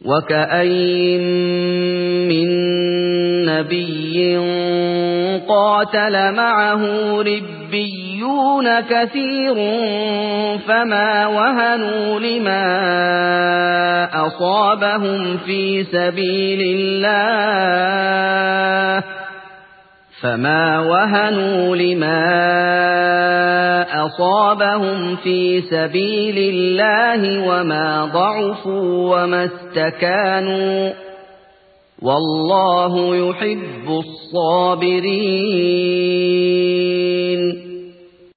وكأين من نبي قاتل معه ربيون كثير فما وهنوا لما أصابهم في سبيل الله وما ضعفوا وما استكانوا والله يحب الصابرين